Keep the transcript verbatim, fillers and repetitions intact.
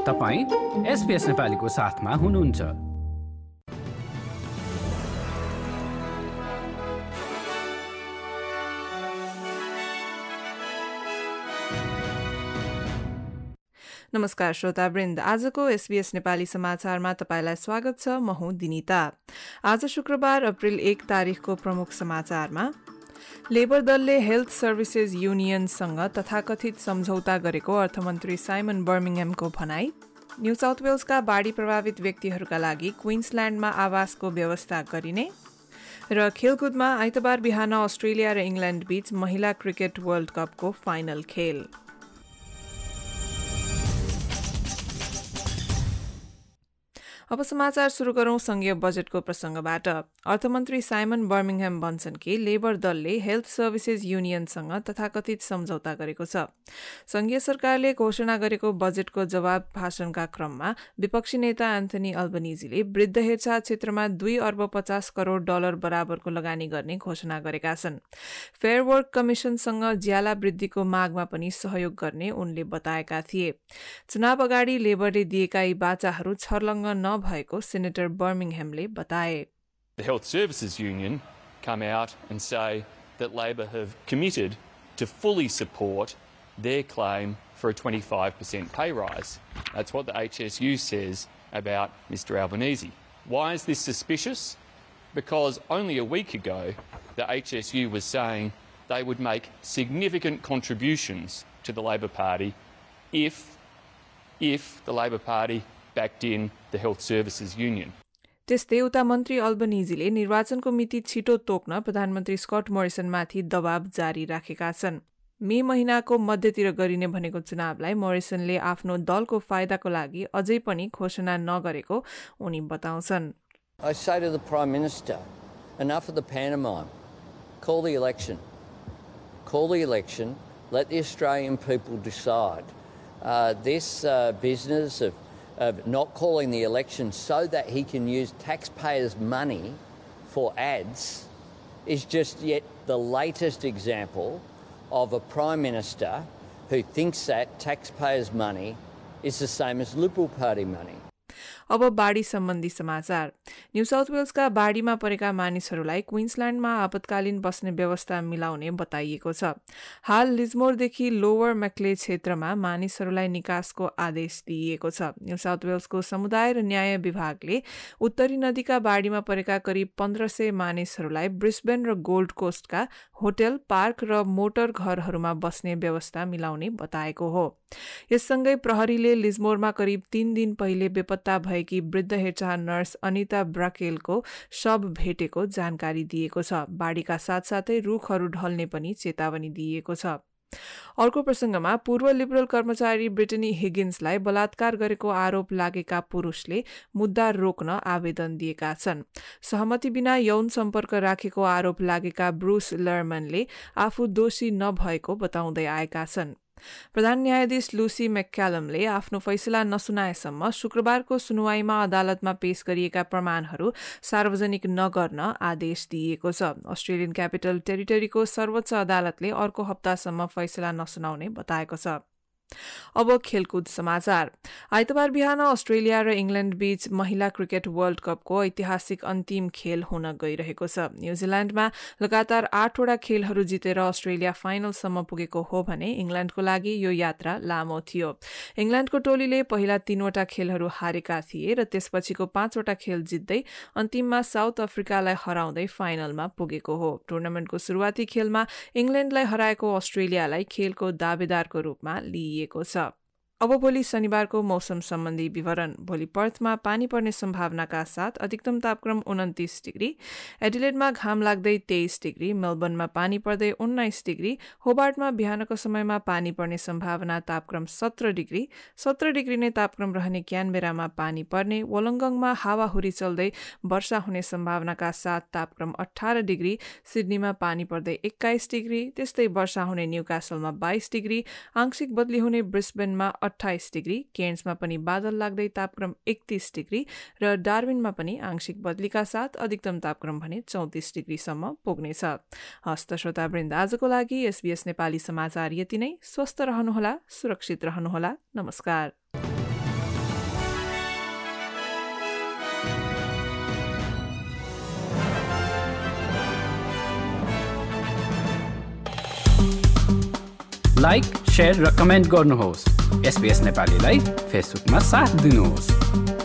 तपाईं एसपीएस नेपालीको साथमा हुनुहुन्छ। नमस्कार श्रोतावृन्द, आजको एसबीएस नेपाली समाचारमा तपाईलाई स्वागत छ। म हुँ दिनिता। आज शुक्रबार अप्रेल एक तारिखको प्रमुख समाचारमा लेबर दलले हेल्थ सर्भिसेज युनियनसँग तथाकथित सम्झौता गरेको अर्थमन्त्री साइमन बर्मिङह्यामको भनाई, न्यू साउथ वेल्सका बाढी प्रभावित व्यक्तिहरूका लागि क्वीन्सल्याण्डमा आवासको व्यवस्था गरिने र खेलकुदमा आइतबार बिहान अस्ट्रेलिया र इङ्ल्याण्ड बीच महिला क्रिकेट वर्ल्ड कपको फाइनल खेल। अब समाचार सुरु गरौं संघीय बजेटको प्रसंगबाट। अर्थमन्त्री साइमन बर्मिङह्याम भन्छन् कि लेबर दलले हेल्थ सर्भिसेज युनियनसँग तथाकथित सम्झौता गरेको छ। संघीय सरकारले घोषणा गरेको बजेटको जवाब भाषणका क्रममा विपक्षी नेता एन्थनी अल्बनीजीले वृद्ध हेरचाह क्षेत्रमा दुई अर्ब पचास करोड़ डलर बराबरको लगानी गर्ने घोषणा गरेका छन्। फेयर वर्क कमिशनसँग ज्याला वृद्धिको मागमा पनि सहयोग गर्ने उनले बताएका थिए। चुनाव अगाडि लेबरले दिएका यी बाचाहरू छर्लङ्ग न भएको सेनेटर बर्मिङह्यामले बताए। The Health Services Union come out and say that Labor have committed to fully support their claim for a twenty-five percent pay rise. That's what the H S U says about Mr Albanese. Why is this suspicious? Because only a week ago the H S U was saying they would make significant contributions to the Labor Party if, if the Labor Party backed in the Health Services Union. त्यस्तै उता मन्त्री अल्बनीजीले निर्वाचनको मिति छिटो तोक्न प्रधानमन्त्री Scott मोरिसनमाथि दबाव जारी राखेका छन्। मे महिनाको मध्यतिर गरिने भनेको चुनावलाई मोरिसनले आफ्नो दलको फाइदाको लागि अझै पनि घोषणा नगरेको उनी बताउँछन्। I say to the Prime Minister, enough of the pantomime. Call the election. Call the election. Let the Australian people decide. Uh, this uh, business of of not calling the election so that he can use taxpayers' money for ads is just yet the latest example of a Prime Minister who thinks that taxpayers' money is the same as Liberal Party money. अब बाढी सम्बन्धी समाचार। New south वेल्सका बाढीमा परेका मानिसहरूलाई क्वीन्सल्याण्डमा आपतकालीन बस्ने व्यवस्था मिलाउने बताइएको छ। हाल लिजमोरदेखि लोवर मैक्ले क्षेत्रमा मानिसहरूलाई निकासको आदेश दिइएको छ। न्यू साउथ वेल्सको समुदाय र न्याय विभागले उत्तरी नदीका बाढीमा परेका करिब पन्ध्र सय मानिसहरूलाई ब्रिस्बेन र गोल्ड कोस्टका होटल, पार्क र मोटर घरहरूमा बस्ने व्यवस्था मिलाउने बताएको हो। यससँगै प्रहरीले लिजमोरमा करिब तीन दिन पहिले बेपत्ता भएकी वृद्ध हेरचाह नर्स अनिता ब्राकेलको शव भेटेको जानकारी दिएको छ। बाढीका साथसाथै रुखहरू ढल्ने पनि चेतावनी दिएको छ। अर्को प्रसंगमा पूर्व लिबरल कर्मचारी ब्रिटनी हिगिन्सलाई बलात्कार गरेको आरोप लागेका पुरुषले मुद्दा रोक्न आवेदन दिएका छन्। सहमति बिना यौन सम्पर्क राखेको आरोप लागेका ब्रुस लर्मनले आफू दोषी नभएको बताउँदै आएका छन्। प्रधान न्यायाधीश लुसी मैक्क्यालमले आफ्नो फैसला नसुनाएसम्म शुक्रबारको सुनुवाईमा अदालतमा पेश गरिएका प्रमाणहरू सार्वजनिक नगर्न आदेश दिएको छ। अस्ट्रेलियन क्यापिटल टेरिटरीको सर्वोच्च अदालतले अर्को हप्तासम्म फैसला नसुनाउने बताएको छ। अब खेलकुद समाचार। आइतबार बिहान अस्ट्रेलिया र इङ्ल्याण्ड बीच महिला क्रिकेट वर्ल्ड कपको ऐतिहासिक अन्तिम खेल हुन गइरहेको छ। न्यूजील्याण्डमा लगातार आठवटा खेलहरू जितेर अस्ट्रेलिया फाइनलसम्म पुगेको हो भने इङ्ल्याण्डको लागि यो यात्रा लामो थियो। इङ्ल्याण्डको टोलीले पहिला तीनवटा खेलहरू हारेका थिए र त्यसपछिको पाँचवटा खेल जित्दै अन्तिममा साउथ अफ्रिकालाई हराउँदै फाइनलमा पुगेको हो। टुर्नामेन्टको सुरुवाती खेलमा इङ्ल्याण्डलाई हराएको अस्ट्रेलियालाई खेलको दावेदारको रूपमा लिइएको छ। अब भोलि शनिबारको मौसम सम्बन्धी विवरण। भोलि पर्थमा पानी पर्ने सम्भावनाका साथ अधिकतम तापक्रम उन्तिस डिग्री, एडिलेडमा घाम लाग्दै तेइस डिग्री, मेलबर्नमा पानी पर्दै उन्नाइस डिग्री, होबार्टमा बिहानको समयमा पानी पर्ने सम्भावना तापक्रम सत्र डिग्री, सत्र डिग्री नै तापक्रम रहने क्यानबेरामा पानी पर्ने, वोलङ्गङमा हावाहुरी चल्दै वर्षा हुने सम्भावनाका साथ तापक्रम अठार डिग्री, सिडनीमा पानी पर्दै एक्काइस डिग्री, त्यस्तै वर्षा हुने न्यूकासलमा बाइस डिग्री, आंशिक बदली हुने ब्रिस्बेनमा अट्ठाइस डिग्री, केन्समा पनि बादल लाग्दै तापक्रम एकतीस डिग्री र डार्विनमा पनि आंशिक बदलीका साथ अधिकतम तापक्रम भने चौतिस डिग्रीसम्म पुग्नेछ। हस्त श्रोतावृन्द, आजको लागि एसबीएस नेपाली समाचार यति नै। स्वस्थ रहनुहोला, सुरक्षित रहनुहोला। नमस्कार। लाइक, शेयर र कमेन्ट गर्नुहोस्। एसपीएस नेपालीलाई फेसबुकमा साथ दिनुहोस्।